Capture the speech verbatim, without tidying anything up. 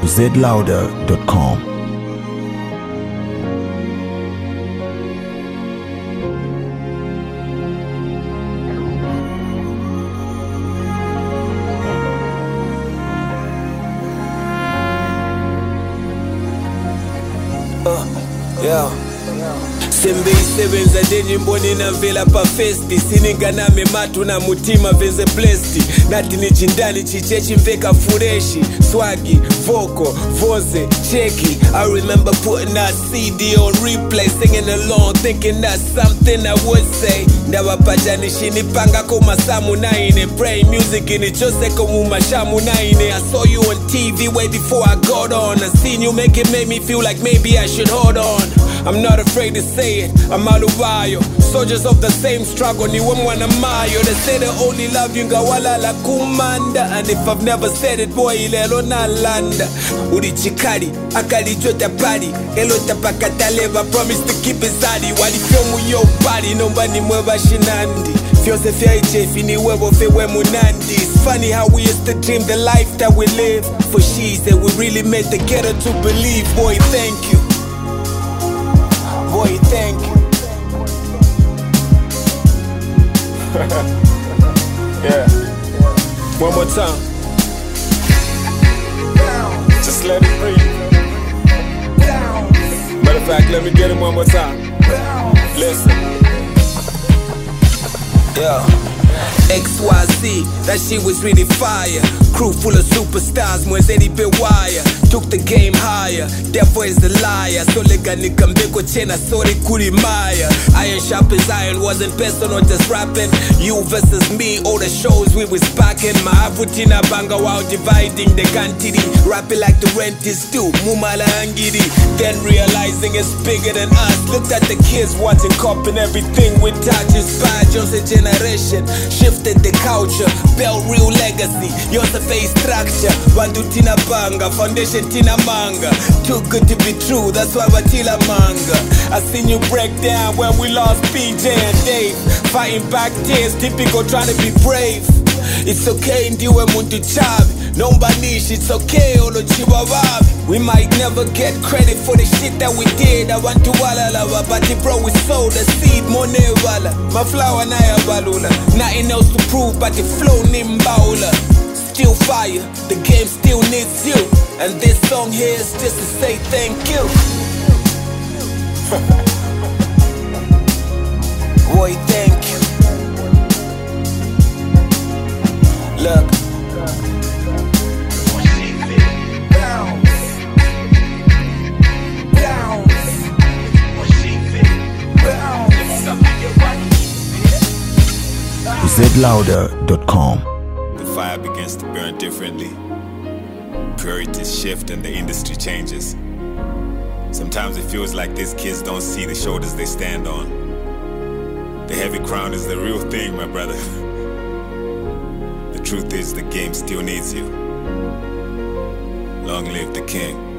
z louder dot com. Uh, yeah. Sembe isebenza njenyimboni na vela pa festi sininga name matu na mutima veze blesti nati ni chindani chichechi mveka fureshi swagi, vocal, voze, cheki. I remember putting that C D on replay, singing along, thinking that's something I would say. Ndawa pajani shini panga koma samu naine, praying music in it just like uma shamu naine. I saw you on T V way before I got on. I seen you make it, made me feel like maybe I should hold on. I'm not afraid to say it, I'm Alubayo. Soldiers of the same struggle, ni wamwana mayo. They say they only love you, ngawala la kumanda. And if I've never said it, boy, ilelo na landa. Uri chikari, akali chota pari. Elo tapakataleva, promise to keep it sadi. Wali fiomu yo body, nomba ni mweba shinandi. Fiose fia ichefi, ni webo fewe munandi. It's funny how we used to dream the life that we live. For she said we really made the ghetto to believe. Boy, thank you. Boy, thank you. Yeah. One more time. Just let it breathe. Matter of fact, let me get it one more time. Listen. Yeah. X Y Z, that shit was really fire. Crew full of superstars, mwezeri pe wire. Took the game higher, devil is a liar. So lega nikambeko chena, sorry kuri maya. Iron sharp as iron, wasn't personal, just rapping. You versus me, all the shows we was packing. Maafutina banga while dividing the quantity. Rapping like the rent is due, mumala angiri. Then realizing it's bigger than us. Looked at the kids watching, copying everything we touch. Inspired just a generation. Shifted the culture, built real legacy. Yours a face structure. Bandu tina banga, foundation tina manga. Too good to be true, that's why watila manga. I seen you break down when we lost P J and Dave. Fighting back tears, typical trying to be brave. It's okay, ndiwe muntu chabi. Nomba niche, it's okay, olo chiwawabi. We might never get credit for the shit that we did. I want to wala lava, but it bro, we sowed the seed, mone wala. My flower na ya balula. Nothing else to prove, but the flow nimbaula. Still fire, the game still needs you. And this song here is just to say thank you. Boy, thank you. Look. z louder dot com. The fire begins to burn differently. Priorities shift and the industry changes. Sometimes it feels like these kids don't see the shoulders they stand on. The heavy crown is the real thing, my brother. The truth is the game still needs you. Long live the king.